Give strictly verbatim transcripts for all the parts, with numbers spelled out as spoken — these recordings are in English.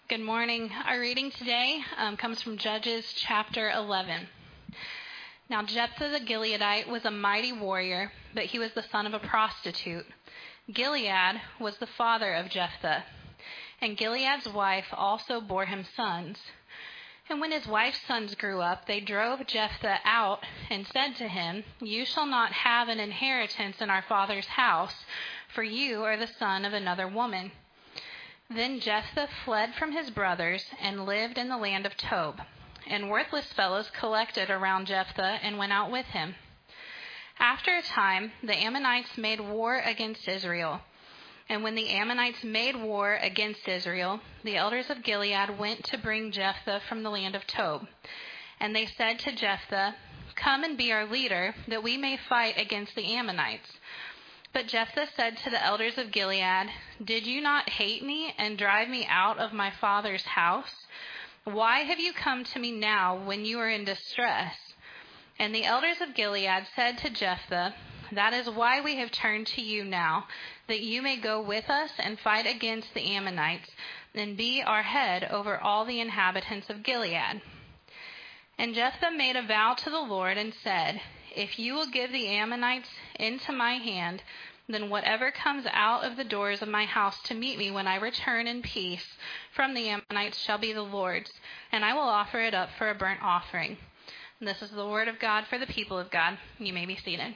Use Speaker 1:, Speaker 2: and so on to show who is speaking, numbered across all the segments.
Speaker 1: Good morning. Our reading today um, comes from Judges chapter eleven. Now Jephthah the Gileadite was a mighty warrior, but he was the son of a prostitute. Gilead was the father of Jephthah, and Gilead's wife also bore him sons. And when his wife's sons grew up, they drove Jephthah out and said to him, "You shall not have an inheritance in our father's house, for you are the son of another woman." Then Jephthah fled from his brothers and lived in the land of Tob. And worthless fellows collected around Jephthah and went out with him. After a time, the Ammonites made war against Israel. And when the Ammonites made war against Israel, the elders of Gilead went to bring Jephthah from the land of Tob. And they said to Jephthah, "Come and be our leader, that we may fight against the Ammonites." But Jephthah said to the elders of Gilead, "Did you not hate me and drive me out of my father's house? Why have you come to me now when you are in distress?" And the elders of Gilead said to Jephthah, "That is why we have turned to you now, that you may go with us and fight against the Ammonites and be our head over all the inhabitants of Gilead." And Jephthah made a vow to the Lord and said, "If you will give the Ammonites into my hand, then whatever comes out of the doors of my house to meet me when I return in peace from the Ammonites shall be the Lord's, and I will offer it up for a burnt offering." And this is the word of God for the people of God. You may be seated.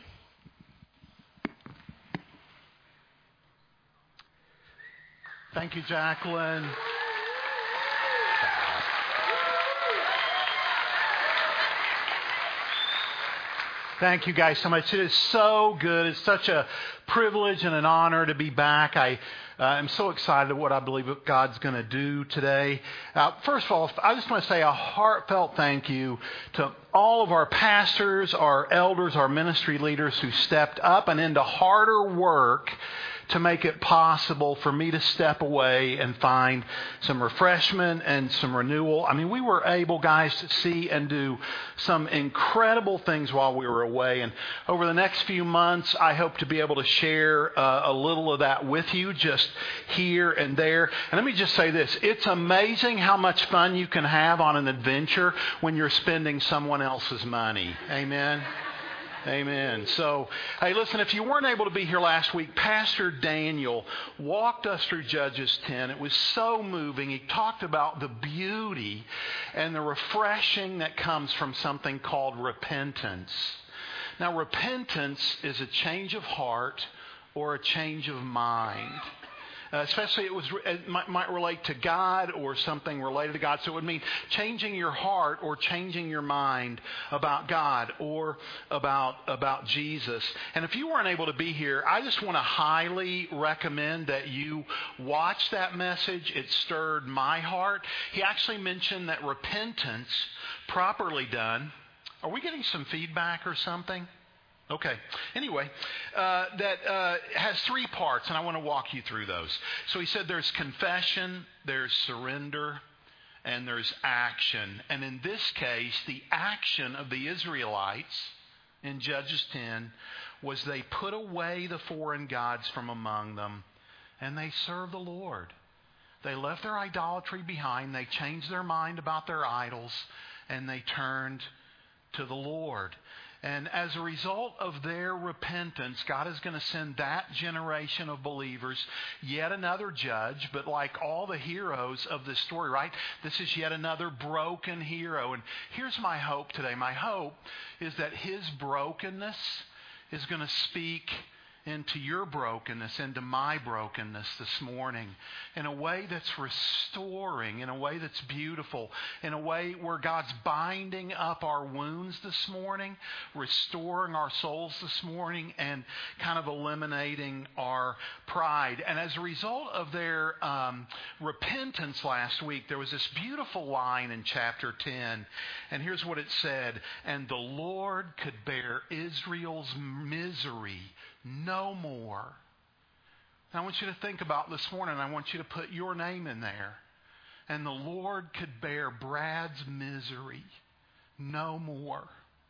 Speaker 2: Thank you, Jacqueline. Thank you guys so much. It is so good. It's such a privilege and an honor to be back. I uh, am so excited at what I believe God's going to do today. Uh, first of all, I just want to say a heartfelt thank you to all of our pastors, our elders, our ministry leaders who stepped up and into harder work to make it possible for me to step away and find some refreshment and some renewal. I mean, we were able, guys, to see and do some incredible things while we were away. And over the next few months, I hope to be able to share uh, a little of that with you, just here and there. And let me just say this. It's amazing how much fun you can have on an adventure when you're spending someone else's money. Amen? Amen. So, hey, listen, if you weren't able to be here last week, Pastor Daniel walked us through Judges ten. It was so moving. He talked about the beauty and the refreshing that comes from something called repentance. Now, repentance is a change of heart or a change of mind. Uh, especially it was it might, might relate to God or something related to God. So it would mean changing your heart or changing your mind about God or about about Jesus. And if you weren't able to be here, I just want to highly recommend that you watch that message. It stirred my heart. He actually mentioned that repentance, properly done. Are we getting some feedback or something? Okay. Anyway, uh, that uh, has three parts, and I want to walk you through those. So he said there's confession, there's surrender, and there's action. And in this case, the action of the Israelites in Judges ten was they put away the foreign gods from among them, and they served the Lord. They left their idolatry behind. They changed their mind about their idols, and they turned to the Lord. And as a result of their repentance, God is going to send that generation of believers yet another judge. But like all the heroes of this story, right? This is yet another broken hero. And here's my hope today. My hope is that his brokenness is going to speak into your brokenness, into my brokenness this morning in a way that's restoring, in a way that's beautiful, in a way where God's binding up our wounds this morning, restoring our souls this morning, and kind of eliminating our pride. And as a result of their um, repentance last week, there was this beautiful line in chapter ten, and here's what it said: "And the Lord could bear Israel's misery no more." Now, I want you to think about this morning. I want you to put your name in there. And the Lord could bear Brad's misery no more.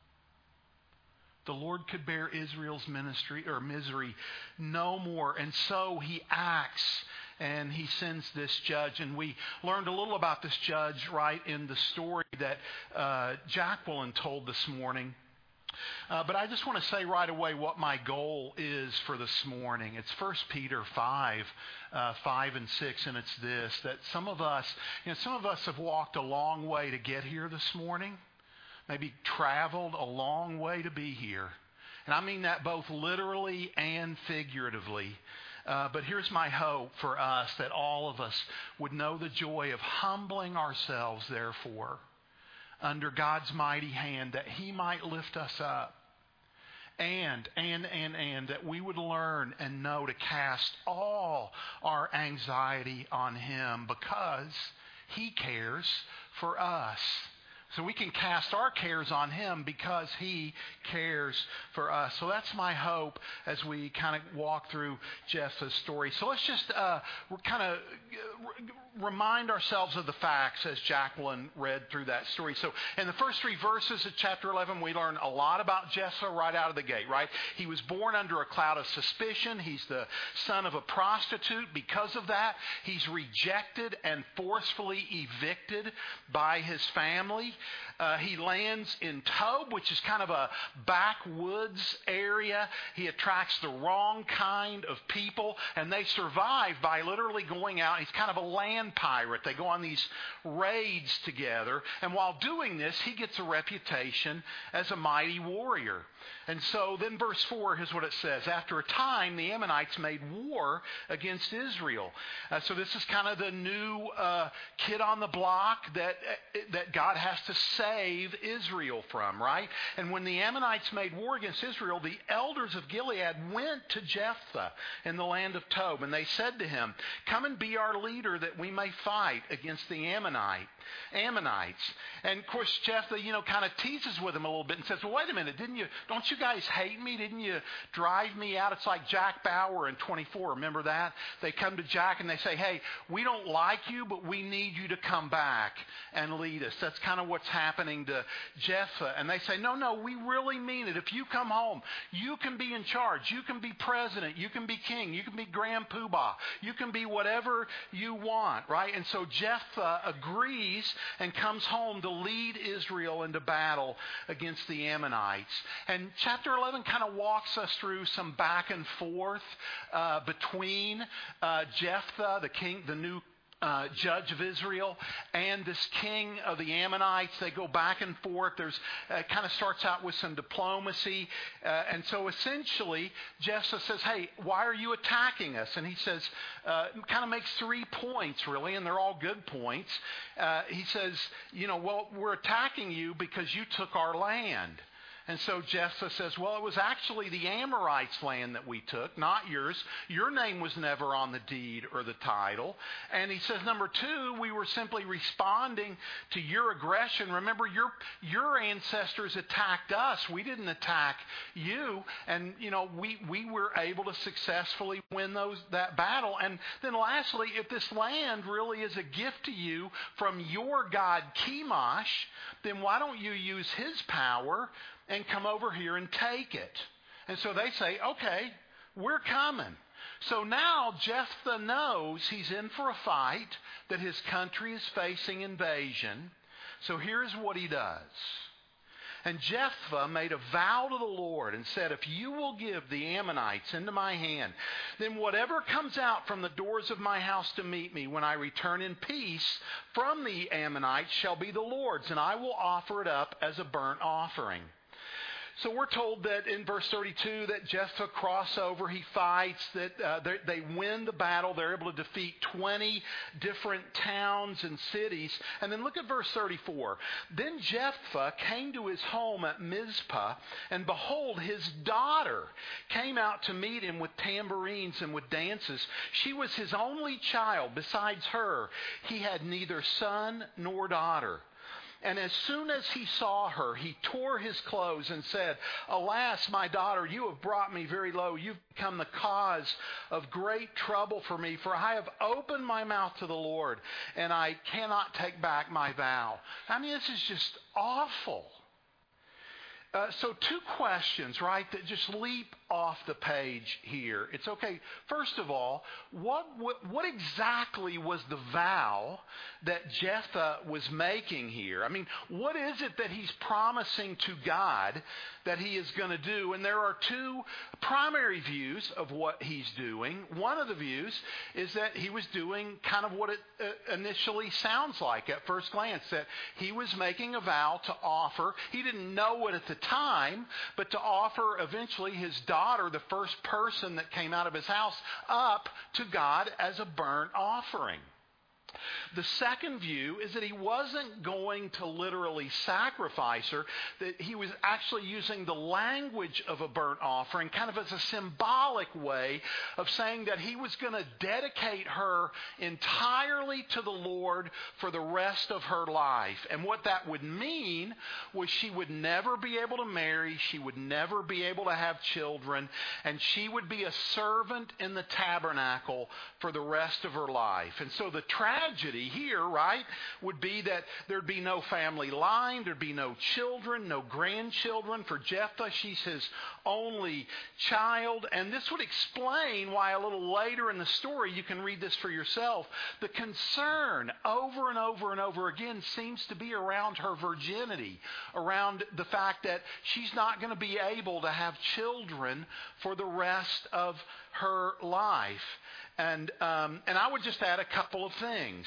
Speaker 2: The Lord could bear Israel's ministry or misery no more. And so he acts and he sends this judge. And we learned a little about this judge right in the story that uh, Jacqueline told this morning. Uh, but I just want to say right away what my goal is for this morning. It's First Peter five, uh, five and six, and it's this, that some of us, you know, some of us have walked a long way to get here this morning, maybe traveled a long way to be here. And I mean that both literally and figuratively. Uh, but here's my hope for us, that all of us would know the joy of humbling ourselves, therefore, under God's mighty hand, that he might lift us up. And, and, and, and, that we would learn and know to cast all our anxiety on him, because he cares for us. So we can cast our cares on him because he cares for us. So that's my hope as we kind of walk through Jephthah's story. So let's just uh, kind of remind ourselves of the facts as Jacqueline read through that story. So in the first three verses of chapter eleven, we learn a lot about Jephthah right out of the gate, right? He was born under a cloud of suspicion. He's the son of a prostitute. Because of that, he's rejected and forcefully evicted by his family. Uh, he lands in Tob, which is kind of a backwoods area. He attracts the wrong kind of people, and they survive by literally going out. He's kind of a land pirate. They go on these raids together, and while doing this, he gets a reputation as a mighty warrior. And so then verse four, here's what it says. After a time, the Ammonites made war against Israel. Uh, so this is kind of the new uh, kid on the block that, uh, that God has to save Israel from, right? And when the Ammonites made war against Israel, the elders of Gilead went to Jephthah in the land of Tob, and they said to him, "Come and be our leader that we may fight against the Ammonite, Ammonites." And of course, Jephthah, you know, kind of teases with him a little bit and says, "Well, wait a minute, didn't you, don't you guys hate me? Didn't you drive me out?" It's like Jack Bauer in twenty-four. Remember that? They come to Jack and they say, "Hey, we don't like you, but we need you to come back and lead us." That's kind of what's happening to Jephthah. And they say, "No, no, we really mean it. If you come home, you can be in charge. You can be president. You can be king. You can be grand poobah. You can be whatever you want," right? And so Jephthah agrees and comes home to lead Israel into battle against the Ammonites. And chapter eleven kind of walks us through some back and forth uh, between uh, Jephthah, the king, the new Uh, judge of Israel, and this king of the Ammonites. They go back and forth. There's uh, it kind of starts out with some diplomacy. Uh, and so essentially, Jephthah says, "Hey, why are you attacking us?" And he says, uh, kind of makes three points, really, and they're all good points. Uh, he says, you know, well, we're attacking you because you took our land. And so Jephthah says, "Well, it was actually the Amorites' land that we took, not yours. Your name was never on the deed or the title." And he says, number two, we were simply responding to your aggression. Remember, your your ancestors attacked us. We didn't attack you. And, you know, we, we were able to successfully win those that battle. And then lastly, if this land really is a gift to you from your god Chemosh, then why don't you use his power and come over here and take it?" And so they say, "Okay, we're coming." So now Jephthah knows he's in for a fight, that his country is facing invasion. So here's what he does. And Jephthah made a vow to the Lord and said, "If you will give the Ammonites into my hand, then whatever comes out from the doors of my house to meet me when I return in peace from the Ammonites shall be the Lord's, and I will offer it up as a burnt offering." So we're told that in verse thirty-two that Jephthah cross over, he fights, that uh, they win the battle. They're able to defeat twenty different towns and cities. And then look at verse thirty-four. "Then Jephthah came to his home at Mizpah, and behold, his daughter came out to meet him with tambourines and with dances. She was his only child. Besides her, he had neither son nor daughter. And as soon as he saw her, he tore his clothes and said, 'Alas, my daughter, you have brought me very low. You've become the cause of great trouble for me, for I have opened my mouth to the Lord, and I cannot take back my vow.'" I mean, this is just awful. Uh, so two questions, right, that just leap off the page here. It's okay. First of all, what, what what exactly was the vow that Jephthah was making here? I mean, what is it that he's promising to God that he is going to do? And there are two primary views of what he's doing. One of the views is that he was doing kind of what it uh, initially sounds like at first glance, that he was making a vow to offer. He didn't know it at the time, but to offer eventually his daughter, the first person that came out of his house, up to God as a burnt offering. The second view is that he wasn't going to literally sacrifice her, that he was actually using the language of a burnt offering kind of as a symbolic way of saying that he was going to dedicate her entirely to the Lord for the rest of her life. And what that would mean was she would never be able to marry, she would never be able to have children, and she would be a servant in the tabernacle for the rest of her life. And so the tragedy here, right, would be that there'd be no family line, there'd be no children, no grandchildren. For Jephthah, she's his only child. And this would explain why a little later in the story, you can read this for yourself, the concern over and over and over again seems to be around her virginity, around the fact that she's not going to be able to have children for the rest of her life. And um, and I would just add a couple of things.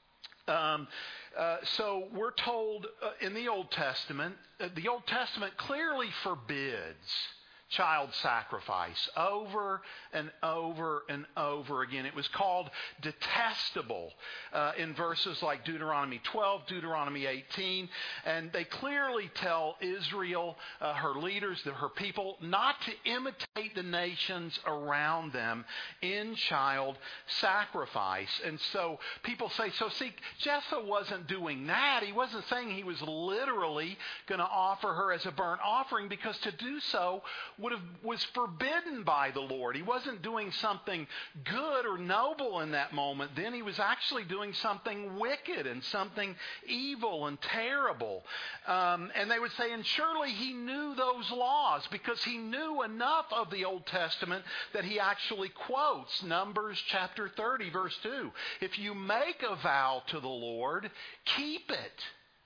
Speaker 2: Um, uh, so we're told uh, in the Old Testament, uh, the Old Testament clearly forbids child sacrifice over and over and over again. It was called detestable uh, in verses like Deuteronomy twelve, Deuteronomy eighteen, and they clearly tell Israel, uh, her leaders, the, her people, not to imitate the nations around them in child sacrifice. And so people say, so see, Jephthah wasn't doing that. He wasn't saying he was literally going to offer her as a burnt offering, because to do so would have was forbidden by the Lord. He wasn't doing something good or noble in that moment. Then he was actually doing something wicked and something evil and terrible. Um, and they would say, and surely he knew those laws, because he knew enough of the Old Testament that he actually quotes Numbers chapter thirty, verse two. If you make a vow to the Lord, keep it.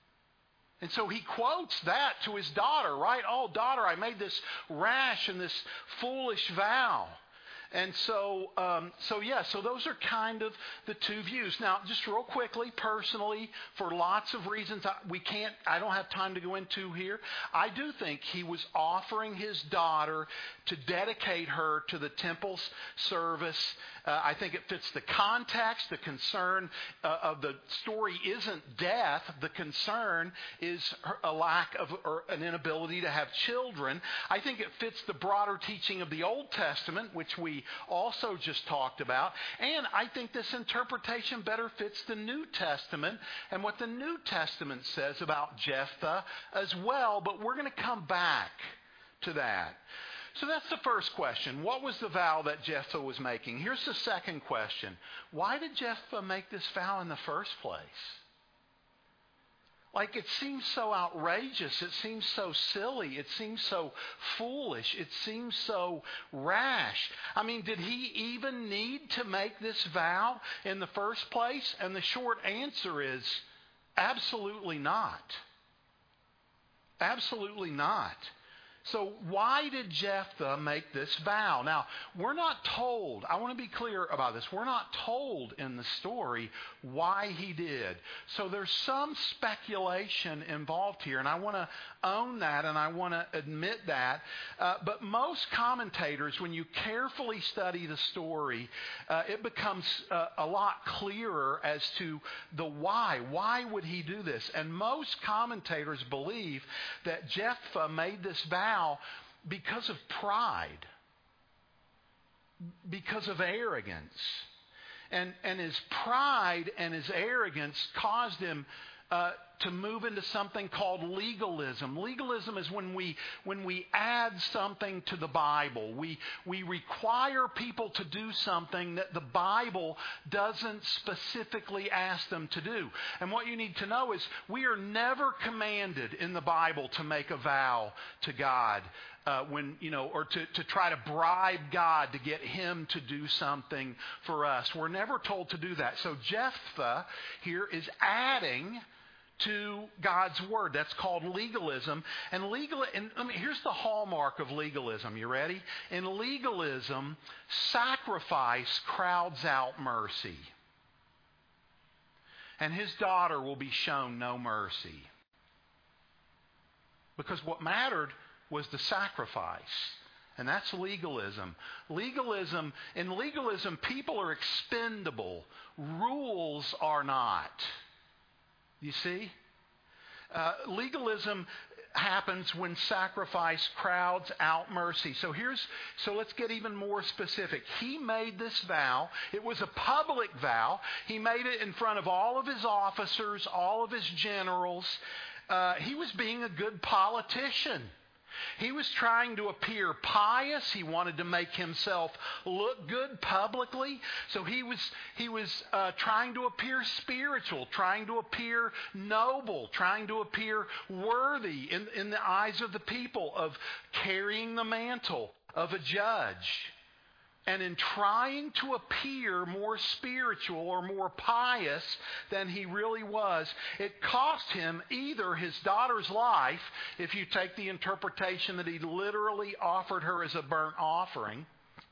Speaker 2: And so he quotes that to his daughter, right? Oh, daughter, I made this rash and this foolish vow. And so, um, so yeah, so those are kind of the two views. Now, just real quickly, personally, for lots of reasons I, we can't, I don't have time to go into here, I do think he was offering his daughter to dedicate her to the temple's service. Uh, I think it fits the context. The concern uh, of the story isn't death. The concern is her, a lack of or an inability to have children. I think it fits the broader teaching of the Old Testament, which we also just talked about. And I think this interpretation better fits the New Testament and what the New Testament says about Jephthah as well. But we're going to come back to that. So that's the first question. What was the vow that Jephthah was making? Here's the second question. Why did Jephthah make this vow in the first place? Like, it seems so outrageous. It seems so silly. It seems so foolish. It seems so rash. I mean, did he even need to make this vow in the first place? And the short answer is absolutely not. Absolutely not. So why did Jephthah make this vow? Now, we're not told, I want to be clear about this, we're not told in the story why he did. So there's some speculation involved here, and I want to own that and I want to admit that. Uh, but most commentators, when you carefully study the story, uh, it becomes uh, a lot clearer as to the why. Why would he do this? And most commentators believe that Jephthah made this vow because of pride, because of arrogance. And, and his pride and his arrogance caused him uh, to move into something called legalism. Legalism is when we when we add something to the Bible. We we require people to do something that the Bible doesn't specifically ask them to do. And what you need to know is we are never commanded in the Bible to make a vow to God. Uh, when, you know, or to, to try to bribe God to get him to do something for us. We're never told to do that. So Jephthah here is adding to God's word. That's called legalism. And legal, and I mean, here's the hallmark of legalism. You ready? In legalism, sacrifice crowds out mercy. And his daughter will be shown no mercy. Because what mattered was the sacrifice. And that's legalism. Legalism, in legalism, people are expendable. Rules are not. You see? Uh, legalism happens when sacrifice crowds out mercy. So here's, so let's get even more specific. He made this vow. It was a public vow. He made it in front of all of his officers, all of his generals. Uh, he was being a good politician. He was trying to appear pious. He wanted to make himself look good publicly. So he was he was uh, trying to appear spiritual, trying to appear noble, trying to appear worthy in, in the eyes of the people of carrying the mantle of a judge. And in trying to appear more spiritual or more pious than he really was, it cost him either his daughter's life, if you take the interpretation that he literally offered her as a burnt offering,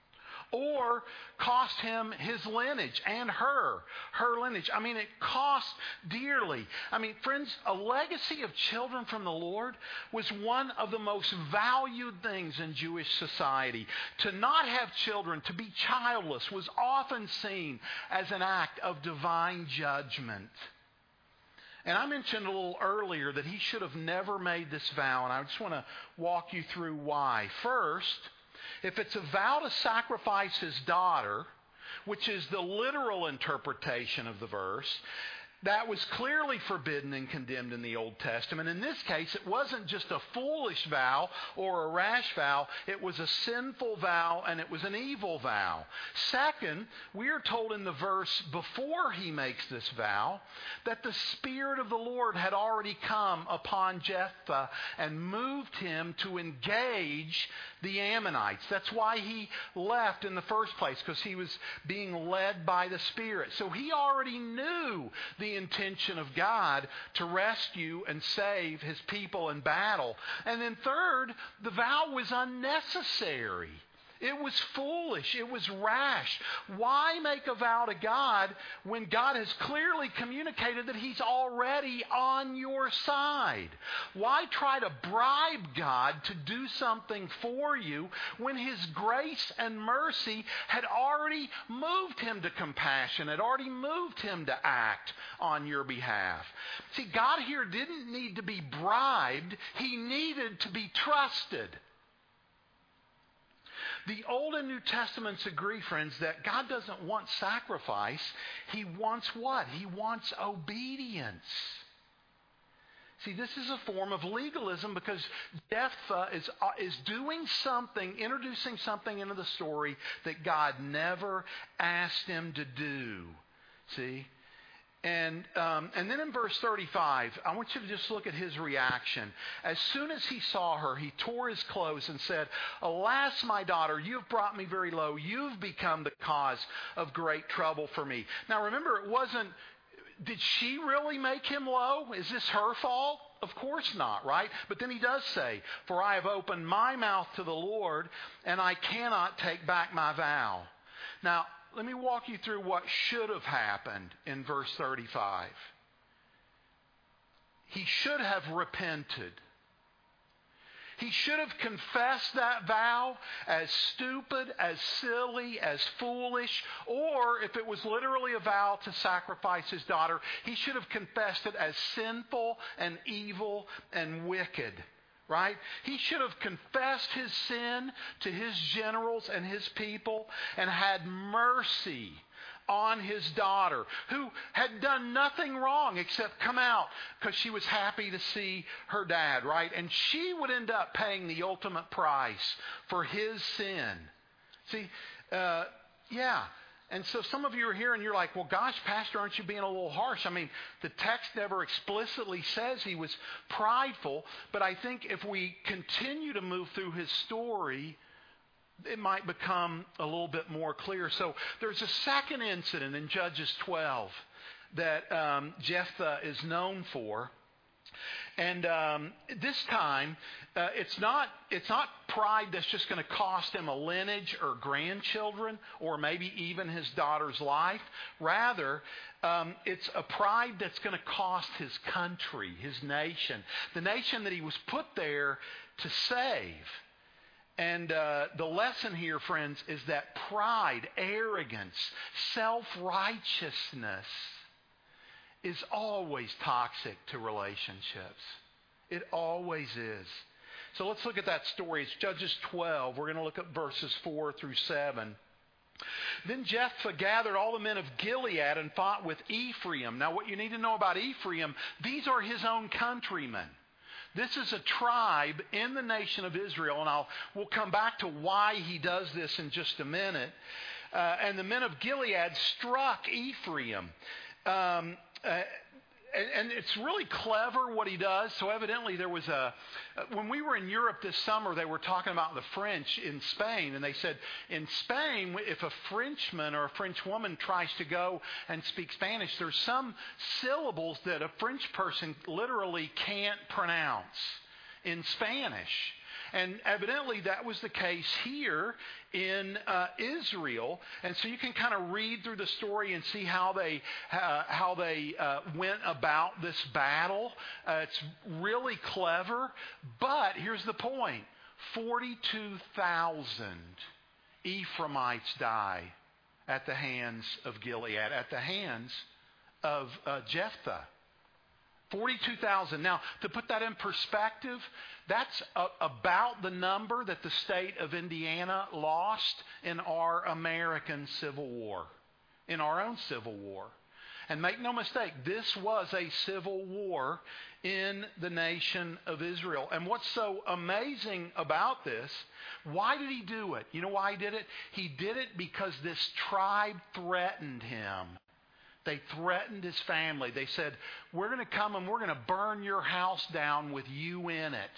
Speaker 2: or cost him his lineage and her, her lineage. I mean, it cost dearly. I mean, friends, a legacy of children from the Lord was one of the most valued things in Jewish society. To not have children, to be childless, was often seen as an act of divine judgment. And I mentioned a little earlier that he should have never made this vow, and I just want to walk you through why. First, if it's a vow to sacrifice his daughter, which is the literal interpretation of the verse, that was clearly forbidden and condemned in the Old Testament. In this case, it wasn't just a foolish vow or a rash vow. It was a sinful vow, and it was an evil vow. Second, we are told in the verse before he makes this vow that the Spirit of the Lord had already come upon Jephthah and moved him to engage the Ammonites. That's why he left in the first place, because he was being led by the Spirit. So he already knew the intention of God to rescue and save his people in battle. And then third, the vow was unnecessary. It was foolish. It was rash. Why make a vow to God when God has clearly communicated that he's already on your side? Why try to bribe God to do something for you when his grace and mercy had already moved him to compassion, had already moved him to act on your behalf? See, God here didn't need to be bribed. He needed to be trusted. The Old and New Testaments agree, friends, that God doesn't want sacrifice. He wants what? He wants obedience. See, this is a form of legalism because Jephthah is, uh, is doing something, introducing something into the story that God never asked him to do. See? And um, and then in verse thirty-five, I want you to just look at his reaction. As soon as he saw her, he tore his clothes and said, "Alas, my daughter, you have brought me very low. You've become the cause of great trouble for me." Now remember, it wasn't, did she really make him low? Is this her fault? Of course not, right? But then he does say, "For I have opened my mouth to the Lord, and I cannot take back my vow." Now, let me walk you through what should have happened in verse thirty-five. He should have repented. He should have confessed that vow as stupid, as silly, as foolish, or if it was literally a vow to sacrifice his daughter, he should have confessed it as sinful and evil and wicked. Right? He should have confessed his sin to his generals and his people and had mercy on his daughter, who had done nothing wrong except come out because she was happy to see her dad, right? And she would end up paying the ultimate price for his sin. See, uh, yeah. And so some of you are here and you're like, well, gosh, Pastor, aren't you being a little harsh? I mean, the text never explicitly says he was prideful, but I think if we continue to move through his story, it might become a little bit more clear. So there's a second incident in Judges twelve that um, Jephthah is known for. And um, this time, uh, it's not it's not pride that's just going to cost him a lineage or grandchildren or maybe even his daughter's life. Rather, um, it's a pride that's going to cost his country, his nation, the nation that he was put there to save. And uh, the lesson here, friends, is that pride, arrogance, self-righteousness is always toxic to relationships. It always is. So let's look at that story. It's Judges twelve. We're going to look at verses four through seven. Then Jephthah gathered all the men of Gilead and fought with Ephraim. Now what you need to know about Ephraim, these are his own countrymen. This is a tribe in the nation of Israel, and I'll we'll come back to why he does this in just a minute. Uh, and the men of Gilead struck Ephraim. Um, uh, and, and it's really clever what he does. So evidently there was a... When we were in Europe this summer, they were talking about the French in Spain. And they said, in Spain, if a Frenchman or a French woman tries to go and speak Spanish, there's some syllables that a French person literally can't pronounce in Spanish. And evidently that was the case here in uh, Israel. And so you can kind of read through the story and see how they uh, how they uh, went about this battle. Uh, it's really clever. But here's the point. forty-two thousand Ephraimites die at the hands of Gilead, at the hands of uh, Jephthah. forty-two thousand. Now, to put that in perspective, that's a, about the number that the state of Indiana lost in our American Civil War, in our own Civil War. And make no mistake, this was a civil war in the nation of Israel. And what's so amazing about this, why did he do it? You know why he did it? He did it because this tribe threatened him. They threatened his family. They said, we're going to come and we're going to burn your house down with you in it.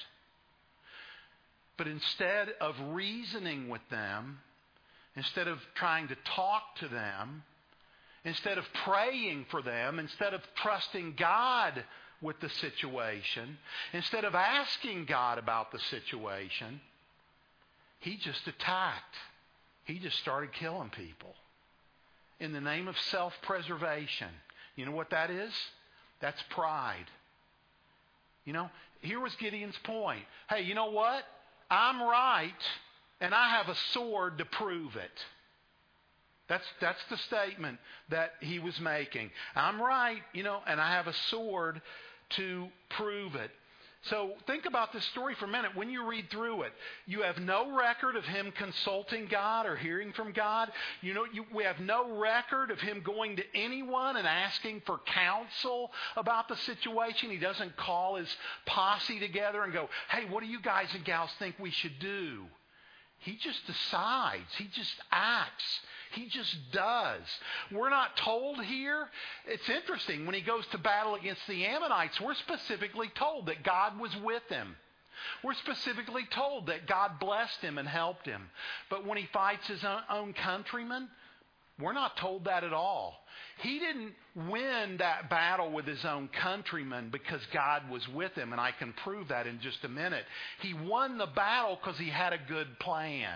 Speaker 2: But instead of reasoning with them, instead of trying to talk to them, instead of praying for them, instead of trusting God with the situation, instead of asking God about the situation, he just attacked. He just started killing people. In the name of self-preservation. You know what that is? That's pride. You know, here was Gideon's point. Hey, you know what? I'm right, and I have a sword to prove it. That's, that's the statement that he was making. I'm right, you know, and I have a sword to prove it. So think about this story for a minute. When you read through it, you have no record of him consulting God or hearing from God. You know, you, we have no record of him going to anyone and asking for counsel about the situation. He doesn't call his posse together and go, hey, what do you guys and gals think we should do? He just decides. He just acts. He just does. We're not told here. It's interesting. When he goes to battle against the Ammonites, we're specifically told that God was with him. We're specifically told that God blessed him and helped him. But when he fights his own countrymen, we're not told that at all. He didn't win that battle with his own countrymen because God was with him, and I can prove that in just a minute. He won the battle because he had a good plan.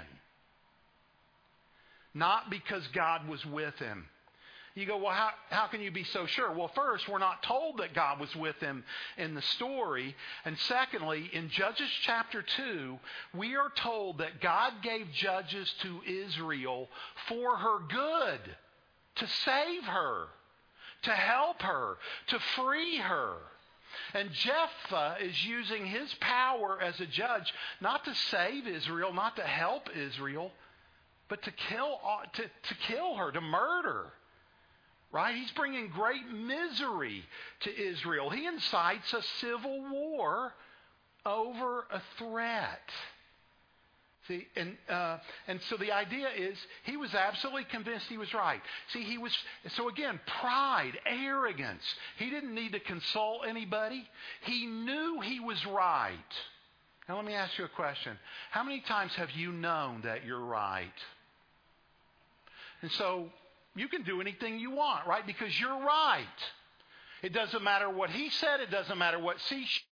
Speaker 2: Not because God was with him. You go, well, how, how can you be so sure? Well, first, we're not told that God was with him in the story. And secondly, in Judges chapter two, we are told that God gave judges to Israel for her good, to save her, to help her, to free her. And Jephthah is using his power as a judge not to save Israel, not to help Israel, but to kill, to, to kill her, to murder. right? He's bringing great misery to Israel. He incites a civil war over a threat. See, and uh, and so the idea is he was absolutely convinced he was right. See, he was, so again, pride, arrogance. He didn't need to consult anybody. He knew he was right. Now let me ask you a question. How many times have you known that you're right? And so you can do anything you want, right? Because you're right. It doesn't matter what he said. It doesn't matter what she said.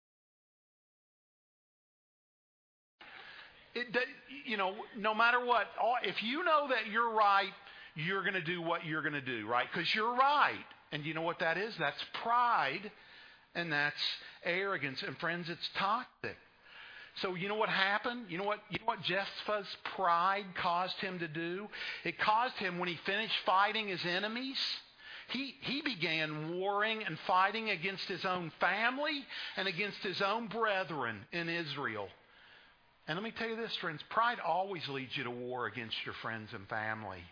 Speaker 2: It, you know, no matter what, if you know that you're right, you're going to do what you're going to do, right? Because you're right. And you know what that is? That's pride, and that's arrogance. And friends, it's toxic. So you know what happened? You know what, you know what Jephthah's pride caused him to do? It caused him, when he finished fighting his enemies, he, he began warring and fighting against his own family and against his own brethren in Israel. And let me tell you this, friends, pride always leads you to war against your friends and family.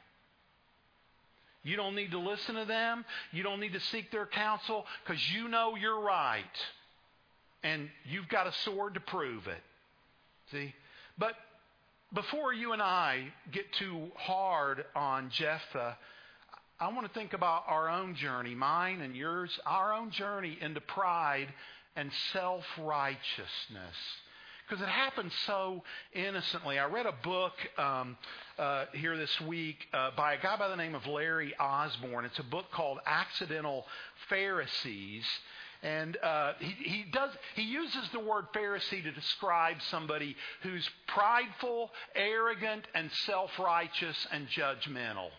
Speaker 2: You don't need to listen to them. You don't need to seek their counsel, because you know you're right. And you've got a sword to prove it. See? But before you and I get too hard on Jephthah, I want to think about our own journey, mine and yours, our own journey into pride and self-righteousness. Because it happens so innocently. I read a book um, uh, here this week uh, by a guy by the name of Larry Osborne. It's a book called Accidental Pharisees. And uh, he, he does he uses the word Pharisee to describe somebody who's prideful, arrogant, and self-righteous and judgmental.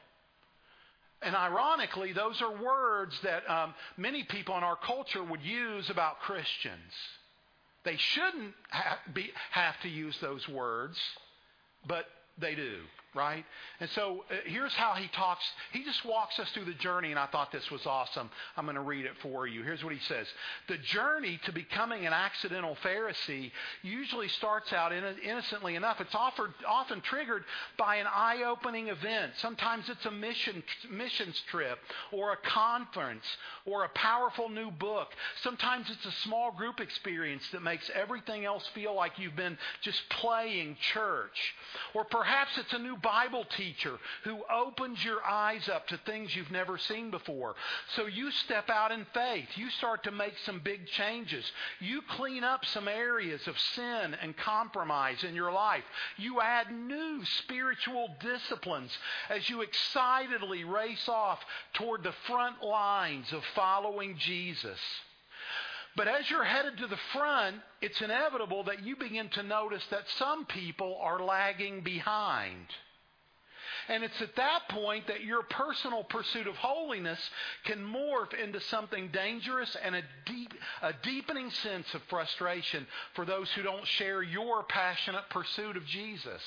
Speaker 2: And ironically, those are words that um, many people in our culture would use about Christians. They shouldn't have, be, have to use those words, but they do, right? And so uh, here's how he talks. He just walks us through the journey, and I thought this was awesome. I'm going to read it for you. Here's what he says. The journey to becoming an accidental Pharisee usually starts out innocently enough. It's offered, often triggered by an eye-opening event. Sometimes it's a mission missions trip or a conference or a powerful new book. Sometimes it's a small group experience that makes everything else feel like you've been just playing church. Or perhaps it's a new Bible teacher who opens your eyes up to things you've never seen before. So you step out in faith. You start to make some big changes. You clean up some areas of sin and compromise in your life. You add new spiritual disciplines as you excitedly race off toward the front lines of following Jesus. But as you're headed to the front, it's inevitable that you begin to notice that some people are lagging behind. And it's at that point that your personal pursuit of holiness can morph into something dangerous and a deep, a deepening sense of frustration for those who don't share your passionate pursuit of Jesus.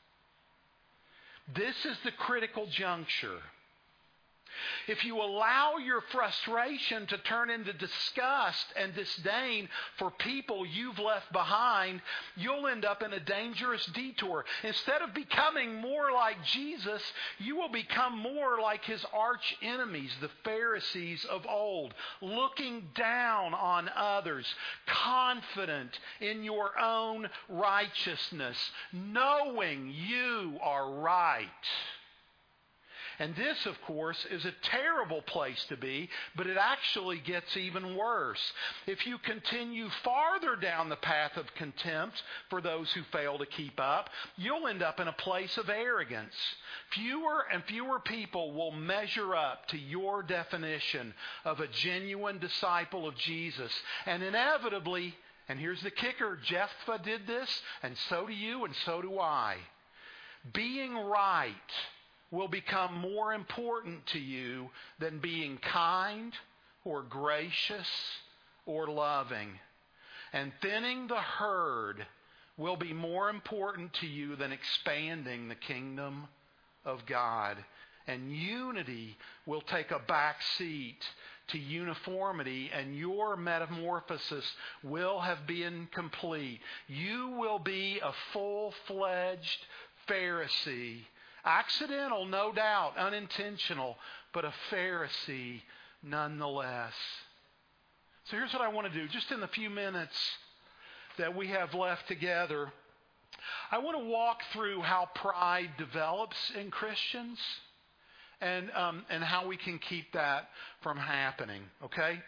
Speaker 2: This is the critical juncture. If you allow your frustration to turn into disgust and disdain for people you've left behind, you'll end up in a dangerous detour. Instead of becoming more like Jesus, you will become more like his arch enemies, the Pharisees of old, looking down on others, confident in your own righteousness, knowing you are right. And this, of course, is a terrible place to be, but it actually gets even worse. If you continue farther down the path of contempt for those who fail to keep up, you'll end up in a place of arrogance. Fewer and fewer people will measure up to your definition of a genuine disciple of Jesus. And inevitably, and here's the kicker, Jephthah did this, and so do you, and so do I. Being right will become more important to you than being kind or gracious or loving. And thinning the herd will be more important to you than expanding the kingdom of God. And unity will take a back seat to uniformity, and your metamorphosis will have been complete. You will be a full-fledged Pharisee. Accidental, no doubt, unintentional, but a Pharisee nonetheless. So here's what I want to do. Just in the few minutes that we have left together, I want to walk through how pride develops in Christians and um, and how we can keep that from happening. Okay?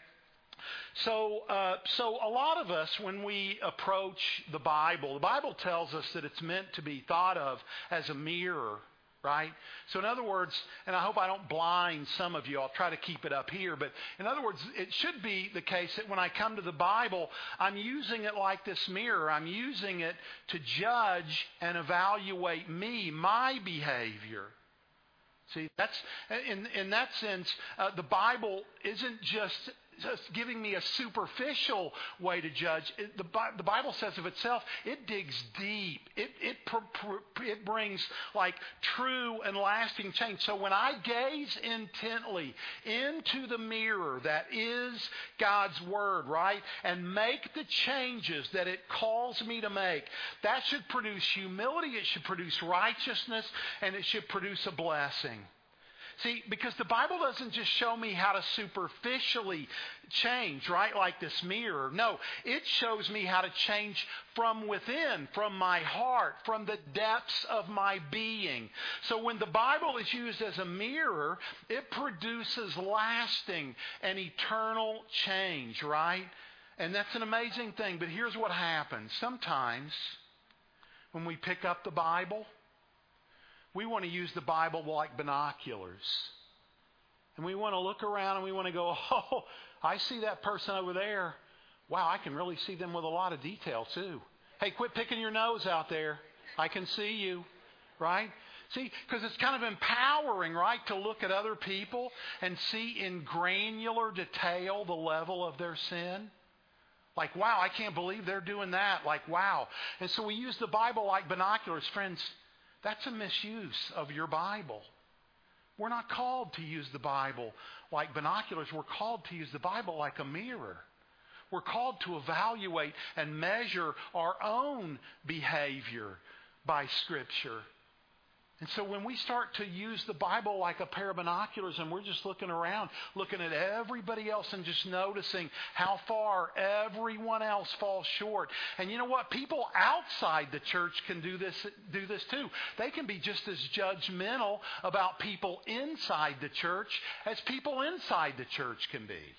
Speaker 2: So, uh, so a lot of us, when we approach the Bible, the Bible tells us that it's meant to be thought of as a mirror, right? So in other words, and I hope I don't blind some of you, I'll try to keep it up here, but in other words, it should be the case that when I come to the Bible, I'm using it like this mirror. I'm using it to judge and evaluate me, my behavior. See, that's in in that sense, uh, the Bible isn't just just giving me a superficial way to judge. It, the, the Bible says of itself, it digs deep. It it pr- pr- it brings like true and lasting change. So when I gaze intently into the mirror that is God's Word, right, and make the changes that it calls me to make, that should produce humility. It should produce righteousness, and it should produce a blessing. See, because the Bible doesn't just show me how to superficially change, right, like this mirror. No, it shows me how to change from within, from my heart, from the depths of my being. So when the Bible is used as a mirror, it produces lasting and eternal change, right? And that's an amazing thing. But here's what happens. Sometimes when we pick up the Bible, we want to use the Bible like binoculars. And we want to look around and we want to go, oh, I see that person over there. Wow, I can really see them with a lot of detail too. Hey, quit picking your nose out there. I can see you, right? See, because it's kind of empowering, right, to look at other people and see in granular detail the level of their sin. Like, wow, I can't believe they're doing that. Like, wow. And so we use the Bible like binoculars. Friends, that's a misuse of your Bible. We're not called to use the Bible like binoculars. We're called to use the Bible like a mirror. We're called to evaluate and measure our own behavior by Scripture. And so when we start to use the Bible like a pair of binoculars and we're just looking around, looking at everybody else and just noticing how far everyone else falls short. And you know what? People outside the church can do this, do this too. They can be just as judgmental about people inside the church as people inside the church can be.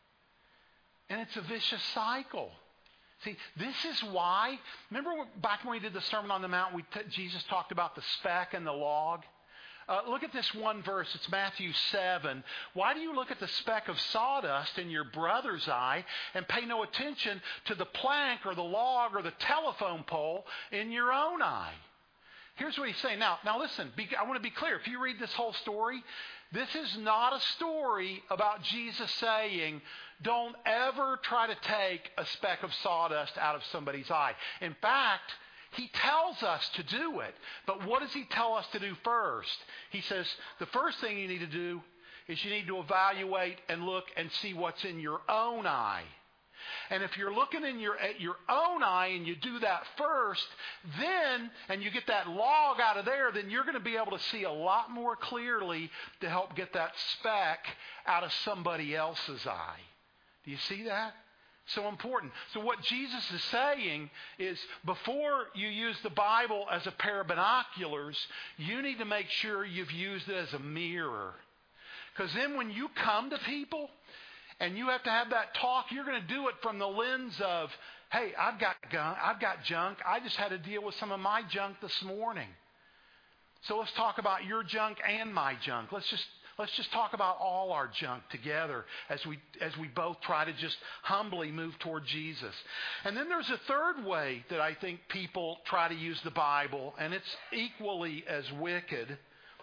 Speaker 2: And it's a vicious cycle. See, this is why, remember back when we did the Sermon on the Mount, we t- Jesus talked about the speck and the log? Uh, look at this one verse. It's Matthew seven. Why do you look at the speck of sawdust in your brother's eye and pay no attention to the plank or the log or the telephone pole in your own eye? Here's what he's saying. Now, now listen, be, I want to be clear. If you read this whole story, this is not a story about Jesus saying, don't ever try to take a speck of sawdust out of somebody's eye. In fact, he tells us to do it. But what does he tell us to do first? He says, the first thing you need to do is you need to evaluate and look and see what's in your own eye. And if you're looking in your at your own eye and you do that first, then, and you get that log out of there, then you're going to be able to see a lot more clearly to help get that speck out of somebody else's eye. Do you see that? So important. So what Jesus is saying is before you use the Bible as a pair of binoculars, you need to make sure you've used it as a mirror. Because then when you come to people and you have to have that talk, you're going to do it from the lens of, hey, I've got gunk, I've got junk. I just had to deal with some of my junk this morning. So let's talk about your junk and my junk. Let's just let's just talk about all our junk together as we as we both try to just humbly move toward Jesus. And then there's a third way that I think people try to use the Bible, and it's equally as wicked.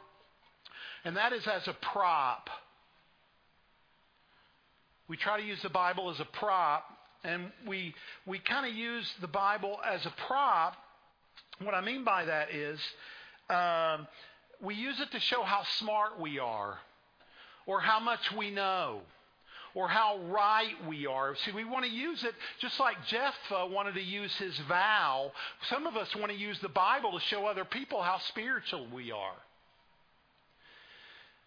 Speaker 2: And that is as a prop. We try to use the Bible as a prop, and we we kind of use the Bible as a prop. What I mean by that is um, we use it to show how smart we are, or how much we know, or how right we are. See, we want to use it just like Jephthah wanted to use his vow. Some of us want to use the Bible to show other people how spiritual we are.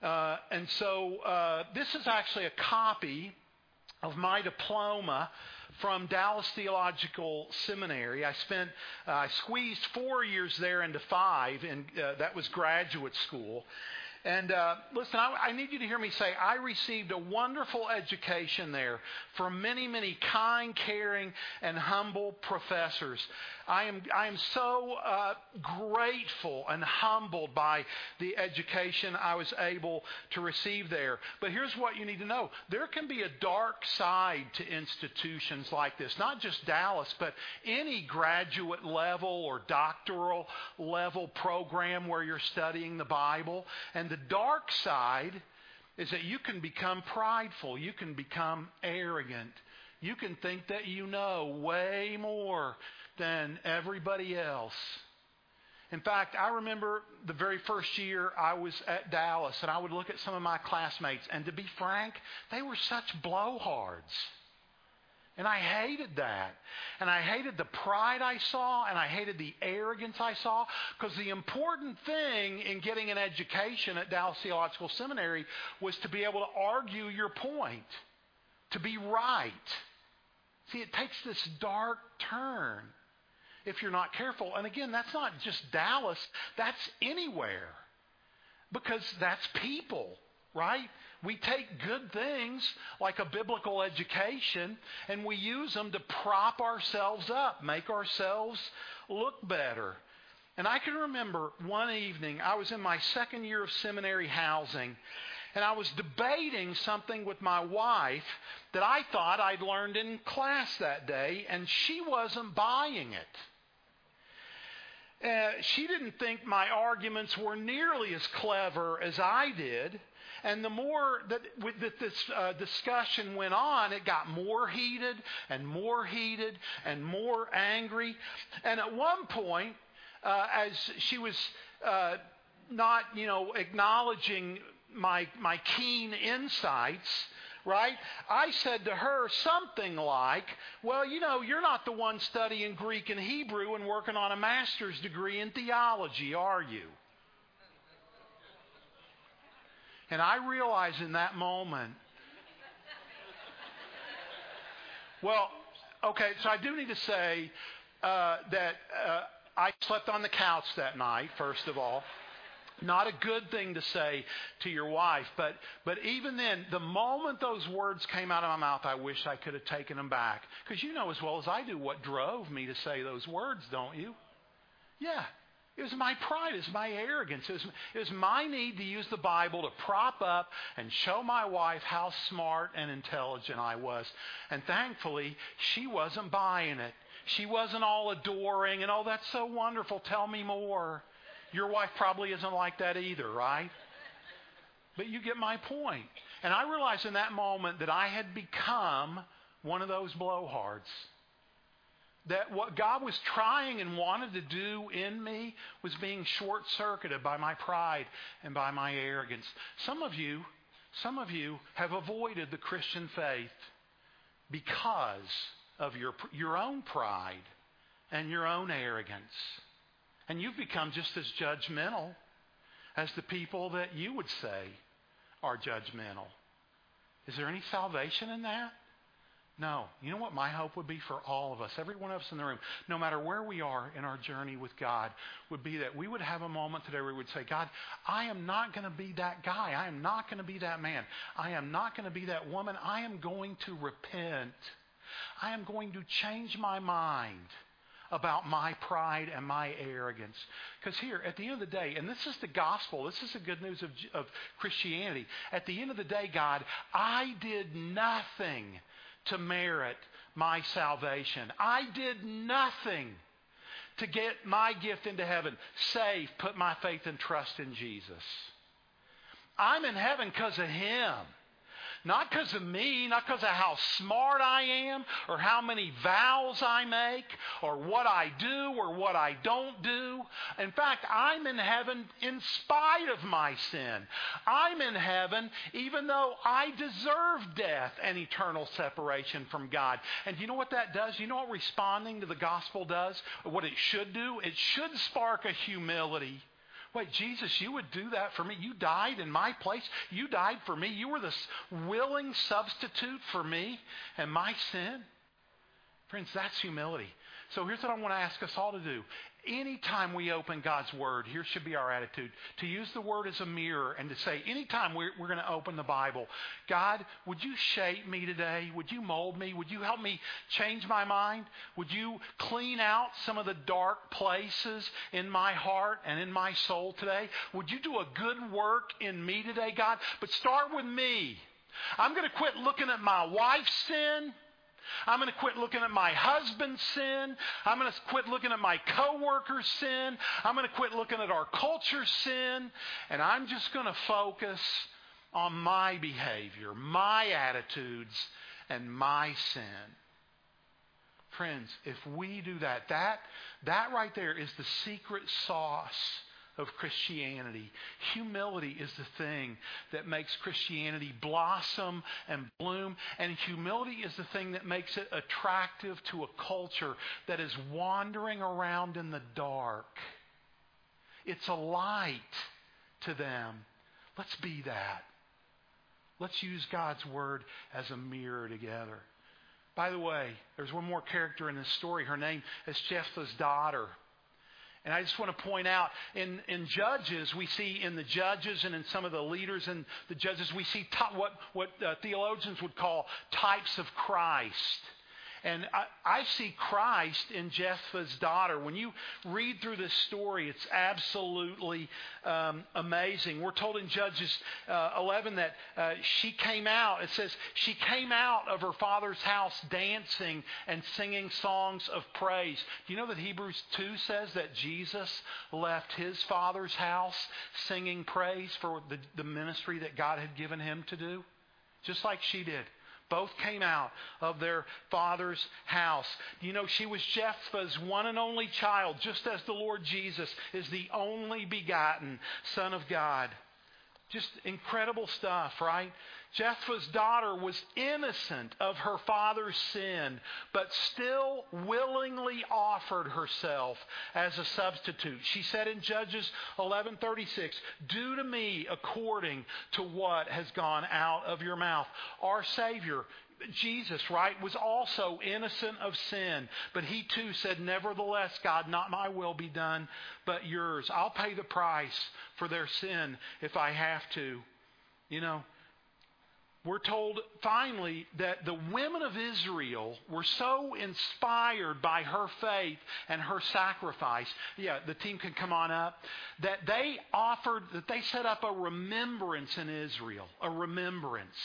Speaker 2: Uh, and so uh, this is actually a copy of my diploma from Dallas Theological Seminary. I spent, uh, I squeezed four years there into five, and uh, that was graduate school. And uh, listen, I, I need you to hear me say, I received a wonderful education there from many, many kind, caring, and humble professors. I am, I am so uh, grateful and humbled by the education I was able to receive there. But here's what you need to know. There can be a dark side to institutions like this. Not just Dallas, but any graduate level or doctoral level program where you're studying the Bible. And the dark side is that you can become prideful. You can become arrogant. You can think that you know way more than everybody else. In fact, I remember the very first year I was at Dallas, and I would look at some of my classmates, and to be frank, they were such blowhards. And I hated that. And I hated the pride I saw, and I hated the arrogance I saw, because the important thing in getting an education at Dallas Theological Seminary was to be able to argue your point, to be right. See, it takes this dark turn if you're not careful. And again, that's not just Dallas, that's anywhere. Because that's people, right? We take good things like a biblical education and we use them to prop ourselves up, make ourselves look better. And I can remember one evening, I was in my second year of seminary housing, and I was debating something with my wife that I thought I'd learned in class that day, and she wasn't buying it. Uh, she didn't think my arguments were nearly as clever as I did. And the more that, that this uh, discussion went on, it got more heated and more heated and more angry. And at one point, uh, as she was uh, not, you know, acknowledging my my keen insights, right? I said to her something like, well, you know, you're not the one studying Greek and Hebrew and working on a master's degree in theology, are you? And I realized in that moment, well, okay, so I do need to say uh, that uh, I slept on the couch that night, first of all. Not a good thing to say to your wife, but but even then, the moment those words came out of my mouth, I wish I could have taken them back. Because you know as well as I do what drove me to say those words, don't you? Yeah. It was my pride. It was my arrogance. It was, it was my need to use the Bible to prop up and show my wife how smart and intelligent I was. And thankfully, she wasn't buying it. She wasn't all adoring and, oh, that's so wonderful. Tell me more. Your wife probably isn't like that either, right? But you get my point. And I realized in that moment that I had become one of those blowhards. That what God was trying and wanted to do in me was being short-circuited by my pride and by my arrogance. Some of you, some of you have avoided the Christian faith because of your, your own pride and your own arrogance. And you've become just as judgmental as the people that you would say are judgmental. Is there any salvation in that? No. You know what my hope would be for all of us, every one of us in the room, no matter where we are in our journey with God, would be that we would have a moment today where we would say, God, I am not going to be that guy. I am not going to be that man. I am not going to be that woman. I am going to repent. I am going to change my mind about my pride and my arrogance. Because here, at the end of the day, and this is the gospel, this is the good news of, of Christianity. At the end of the day, God, I did nothing to merit my salvation. I did nothing to get my gift into heaven. Save, put my faith and trust in Jesus. I'm in heaven because of Him. Not because of me, not because of how smart I am, or how many vows I make, or what I do, or what I don't do. In fact, I'm in heaven in spite of my sin. I'm in heaven even though I deserve death and eternal separation from God. And you know what that does? You know what responding to the gospel does? What it should do? It should spark a humility Wait, Jesus, you would do that for me? You died in my place? You died for me? You were the willing substitute for me and my sin? Friends, that's humility. So here's what I want to ask us all to do. Anytime we open God's Word, here should be our attitude, to use the Word as a mirror and to say, anytime we're, we're going to open the Bible, God, would you shape me today? Would you mold me? Would you help me change my mind? Would you clean out some of the dark places in my heart and in my soul today? Would you do a good work in me today, God? But start with me. I'm going to quit looking at my wife's sin. I'm going to quit looking at my husband's sin. I'm going to quit looking at my coworker's sin. I'm going to quit looking at our culture's sin. And I'm just going to focus on my behavior, my attitudes, and my sin. Friends, if we do that, that, that right there is the secret sauce of Christianity. Humility is the thing that makes Christianity blossom and bloom. And humility is the thing that makes it attractive to a culture that is wandering around in the dark. It's a light to them. Let's be that. Let's use God's Word as a mirror together. By the way, there's one more character in this story. Her name is Jephthah's daughter. And I just want to point out, in, in Judges, we see in the Judges and in some of the leaders in the Judges, we see t- what, what uh, theologians would call types of Christ. And I, I see Christ in Jephthah's daughter. When you read through this story, it's absolutely um, amazing. We're told in Judges uh, eleven that uh, she came out. It says she came out of her father's house dancing and singing songs of praise. Do you know that Hebrews two says that Jesus left his father's house singing praise for the, the ministry that God had given him to do? Just like she did. Both came out of their father's house. You know, she was Jephthah's one and only child, just as the Lord Jesus is the only begotten Son of God. Just incredible stuff, right? Jephthah's daughter was innocent of her father's sin, but still willingly offered herself as a substitute. She said in Judges eleven thirty-six, "Do to me according to what has gone out of your mouth." Our Savior, Jesus, right, was also innocent of sin. But he too said, "Nevertheless, God, not my will be done, but yours. I'll pay the price for their sin if I have to." You know, we're told finally that the women of Israel were so inspired by her faith and her sacrifice. Yeah, the team can come on up. That they offered, that they set up a remembrance in Israel. A remembrance.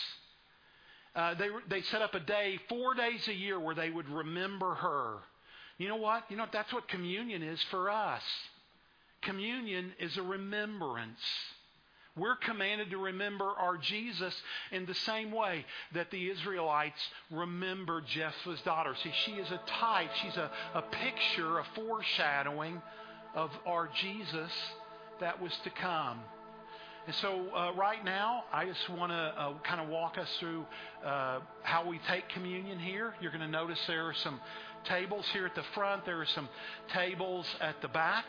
Speaker 2: Uh, they, they set up a day, four days a year, where they would remember her. You know what? You know, that's what communion is for us. Communion is a remembrance. We're commanded to remember our Jesus in the same way that the Israelites remembered Jephthah's daughter. See, she is a type, she's a, a picture, a foreshadowing of our Jesus that was to come. And so uh, right now, I just want to uh, kind of walk us through uh, how we take communion here. You're going to notice there are some tables here at the front. There are some tables at the back.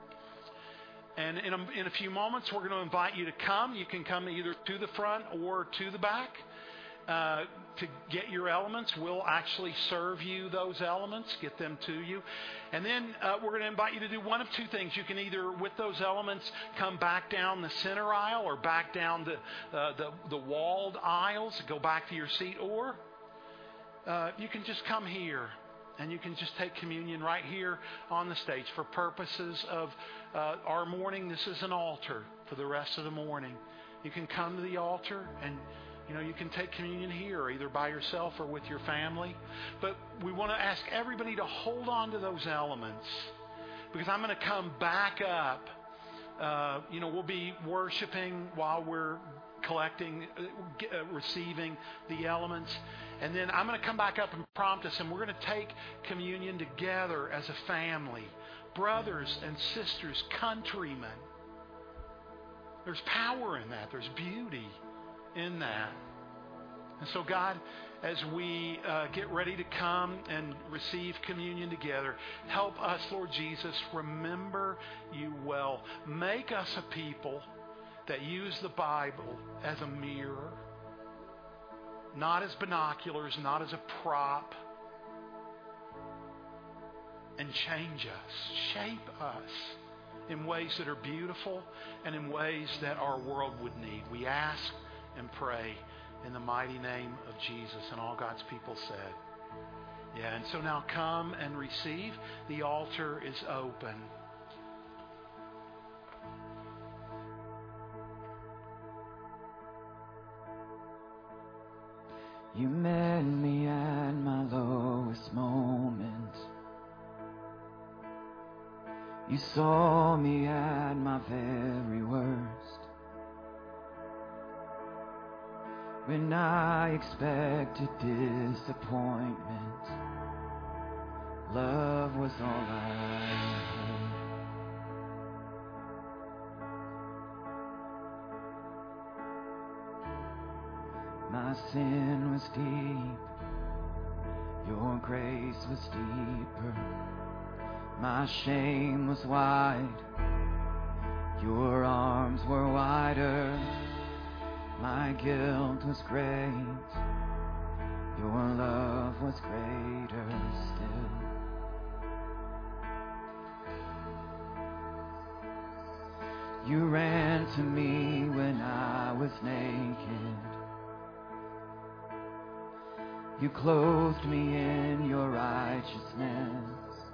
Speaker 2: And in a, in a few moments, we're going to invite you to come. You can come either to the front or to the back uh, to get your elements. We'll actually serve you those elements, get them to you. And then uh, we're going to invite you to do one of two things. You can either, with those elements, come back down the center aisle or back down the, uh, the, the walled aisles, go back to your seat, or uh, you can just come here. And you can just take communion right here on the stage. For purposes of uh, our morning, this is an altar for the rest of the morning. You can come to the altar and, you know, you can take communion here, either by yourself or with your family. But we want to ask everybody to hold on to those elements, because I'm going to come back up. Uh, you know, we'll be worshiping while we're collecting, uh, receiving the elements. And then I'm going to come back up and prompt us, and we're going to take communion together as a family, brothers and sisters, countrymen. There's power in that. There's beauty in that. And so, God, as we uh, get ready to come and receive communion together, help us, Lord Jesus, remember you well. Make us a people that use the Bible as a mirror, not as binoculars, not as a prop, and change us, shape us in ways that are beautiful and in ways that our world would need. We ask and pray in the mighty name of Jesus. And all God's people said, yeah, and so now come and receive. The altar is open.
Speaker 3: You met me at my lowest moment. You saw me at my very worst. When I expected disappointment, love was all I heard. My sin was deep, your grace was deeper. My shame was wide, your arms were wider. My guilt was great, your love was greater still. You ran to me when I was naked. You clothed me in your righteousness.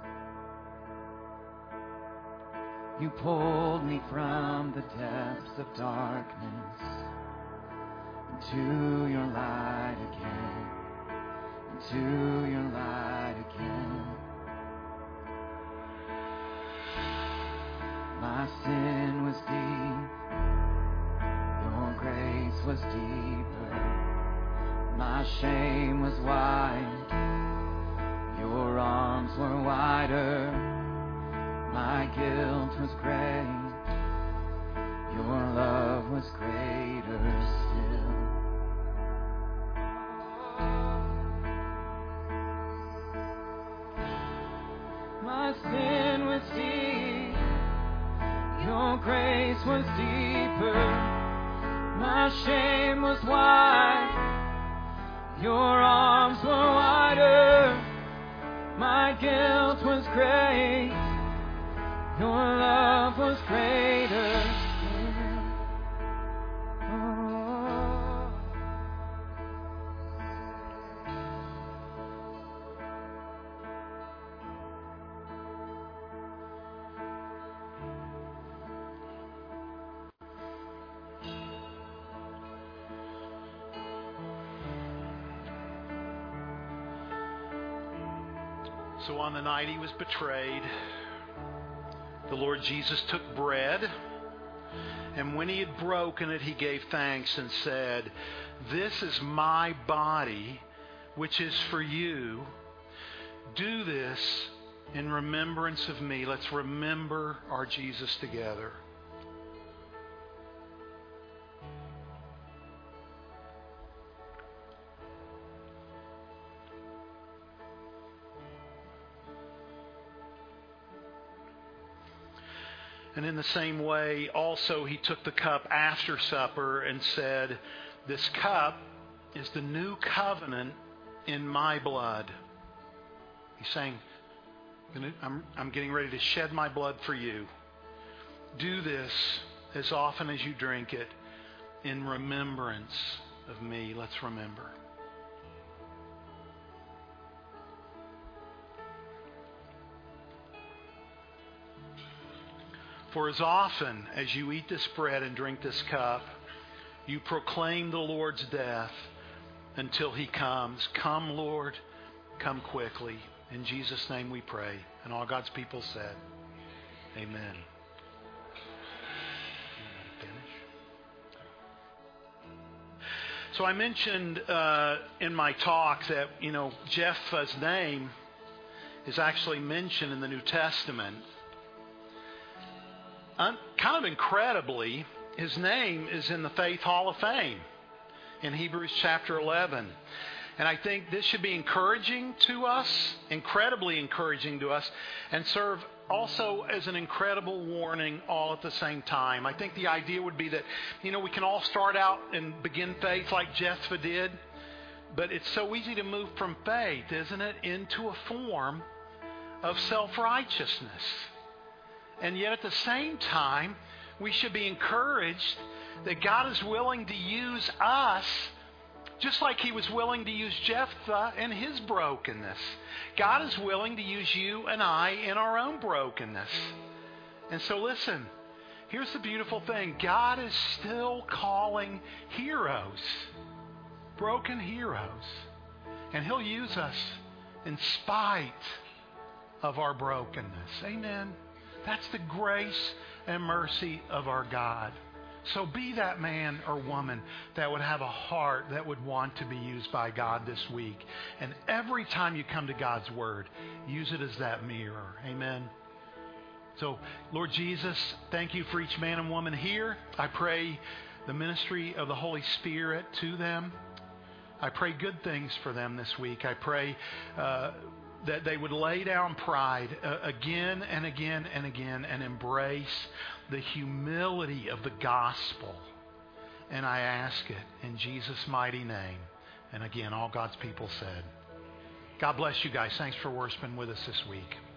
Speaker 3: You pulled me from the depths of darkness into your light again, into your light again. My sin was deep, your grace was deeper. My shame was wide, your arms were wider. My guilt was great, your love was greater still. My sin was deep, your grace was deeper. My shame was wide, your arms were wider. My guilt was great, your love was greater still. Oh.
Speaker 2: So on the night he was betrayed, the Lord Jesus took bread, and when he had broken it, he gave thanks and said, "This is my body, which is for you. Do this in remembrance of me." Let's remember our Jesus together. And in the same way, also he took the cup after supper and said, "This cup is the new covenant in my blood." He's saying, I'm, I'm getting ready to shed my blood for you. Do this as often as you drink it in remembrance of me. Let's remember. For as often as you eat this bread and drink this cup, you proclaim the Lord's death until he comes. Come, Lord, come quickly. In Jesus' name we pray. And all God's people said, amen. So I mentioned uh, in my talk that, you know, Jephthah's name is actually mentioned in the New Testament. Un- kind of incredibly, his name is in the Faith Hall of Fame in Hebrews chapter eleven. And I think this should be encouraging to us, incredibly encouraging to us, and serve also as an incredible warning all at the same time. I think the idea would be that, you know, we can all start out and begin faith like Jephthah did, but it's so easy to move from faith, isn't it, into a form of self-righteousness. And yet at the same time, we should be encouraged that God is willing to use us just like he was willing to use Jephthah in his brokenness. God is willing to use you and I in our own brokenness. And so listen, here's the beautiful thing. God is still calling heroes, broken heroes. And he'll use us in spite of our brokenness. Amen. That's the grace and mercy of our God. So be that man or woman that would have a heart that would want to be used by God this week. And every time you come to God's Word, use it as that mirror. Amen. So, Lord Jesus, thank you for each man and woman here. I pray the ministry of the Holy Spirit to them. I pray good things for them this week. I pray uh, that they would lay down pride uh, again and again and again and embrace the humility of the gospel. And I ask it in Jesus' mighty name. And again, all God's people said. God bless you guys. Thanks for worshiping with us this week.